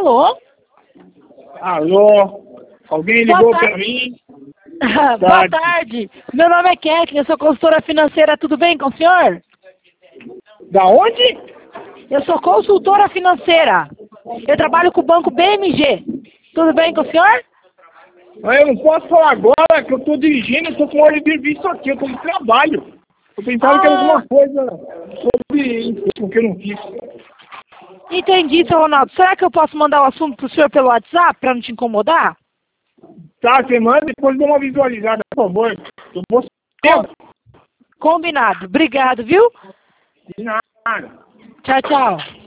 Alô? Alô? Alguém ligou pra mim? Boa tarde. Meu nome é Kathleen, eu sou consultora financeira. Tudo bem com o senhor? Da onde? Eu sou consultora financeira. Eu trabalho com o banco BMG. Tudo bem com o senhor? Eu não posso falar agora que eu tô dirigindo, eu tô com hora de serviço aqui, eu tô de trabalho. Eu pensava que era alguma coisa sobre isso que eu não fiz. Entendi, seu Ronaldo. Será que eu posso mandar o assunto pro senhor pelo WhatsApp para não te incomodar? Tá, você manda e depois dá uma visualizada, por favor. Eu vou Combinado. Obrigado, viu? De nada. Tchau, tchau.